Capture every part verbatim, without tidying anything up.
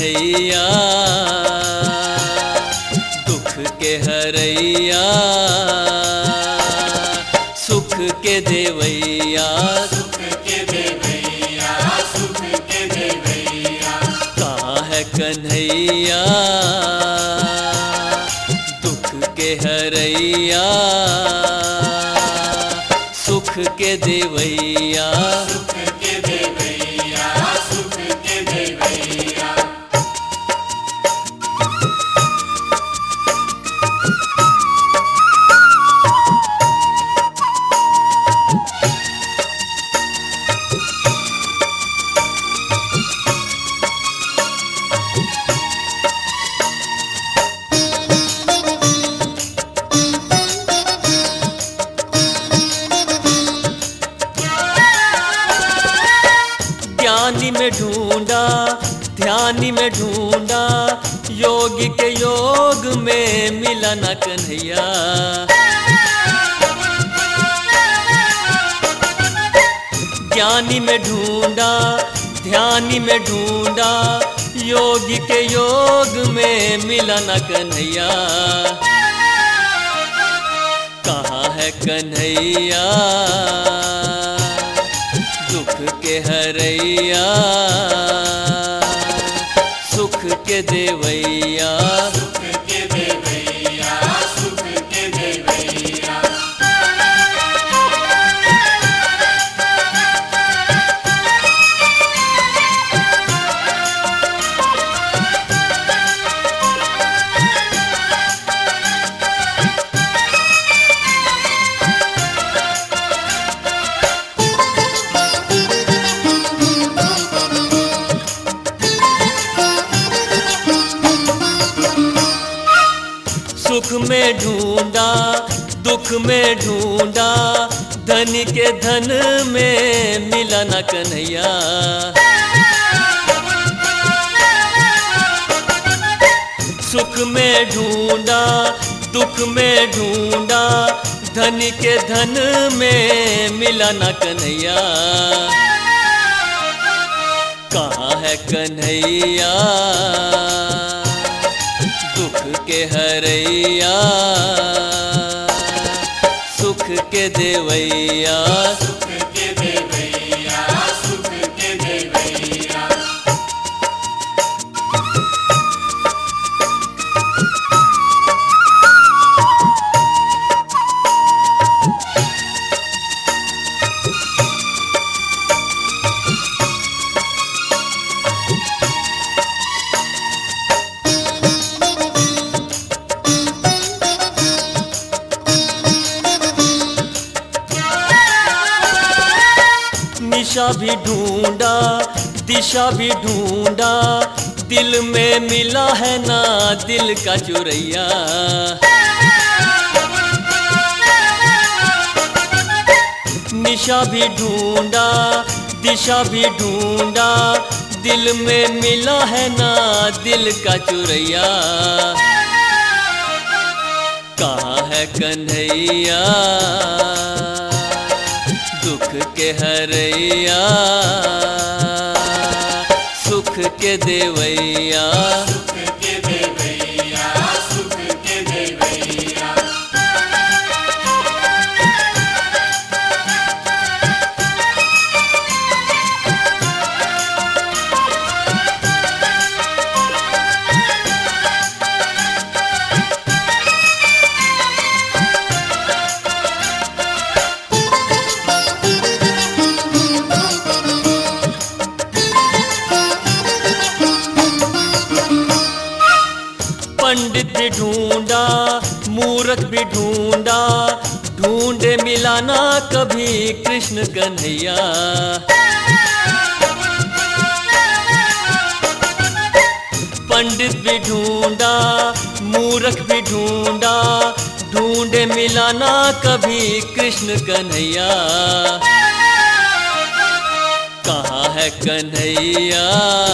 कन्हैया दुख के हरैया सुख के देवैया सुख के देवैया सुख के देवैया। कहाँ है कन्हैया दुख के हरैया सुख के देवैया सुख के देवैया सुख के देवैया। ज्ञानी में ढूंढा ध्यानी में ढूंढा योगी के योग में मिला न कन्हैया। ज्ञानी में ढूंढा ध्यानी में ढूंढा योगी के योग में मिला न कन्हैया। कहाँ है कन्हैया दुख के हरैया सुख के देवैया सुख के देवैया सुख के देवैया। सुख में ढूंढा दुख में ढूंढा धनी के धन में मिला न कन्हैया। सुख में ढूंढा दुख में ढूंढा धनी के धन में मिला न कन्हैया। कहाँ है कन्हैया दुख के हरैया सुख के देवैया सुख के देवैया सुख के देवैया। निशा भी ढूंढा दिशा भी ढूंढा दिल में मिला है ना दिल का चुरैया। निशा भी ढूंढा दिशा भी ढूंढा दिल में मिला है ना दिल का चुरैया। कहाँ है कन्हैया दुख के हरैया सुख के देवैया सुख के देवैया सुख के देवैया। पंडित भी ढूंढा मूर्ख भी ढूंढा ढूंढे मिला ना कभी कृष्ण कन्हैया। पंडित भी ढूंढा मूर्ख भी ढूंढा ढूंढे मिला ना कभी कृष्ण कन्हैया। कहाँ है कन्हैया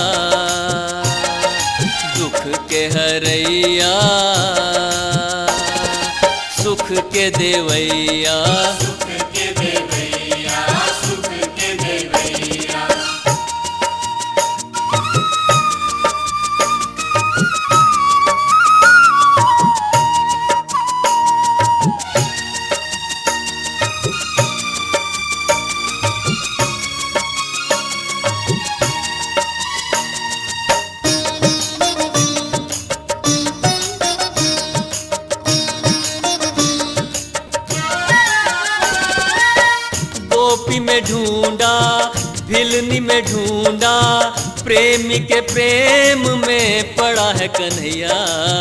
दुख के हरैया सुख के देवैया सुख के देवैया सुख के देवैया। ढूंढा, भिलनी में ढूंढा, प्रेमी के प्रेम में पड़ा है कन्हैया।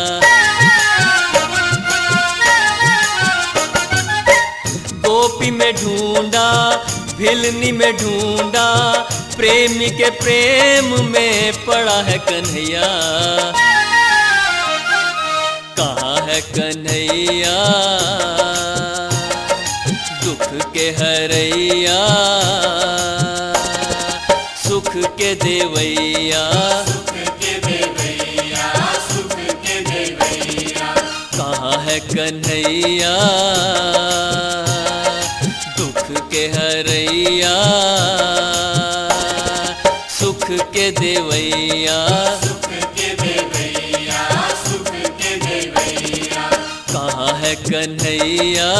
गोपी में ढूंढा, भिलनी में ढूंढा, प्रेमी के प्रेम में पड़ा है कन्हैया। कहाँ है कन्हैया दुख के हरैया, सुख के देवैया, सुख के देवैया, सुख के देवैया। कहाँ है कन्हैया दुख के हरैया, सुख के देवैया, सुख के देवैया, सुख के देवैया। कहाँ है कन्हैया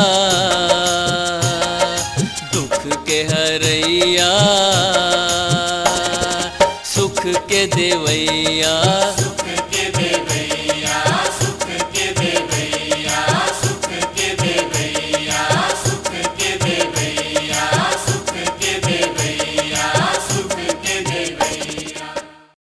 दुख के हरैया, सुख के देवैया।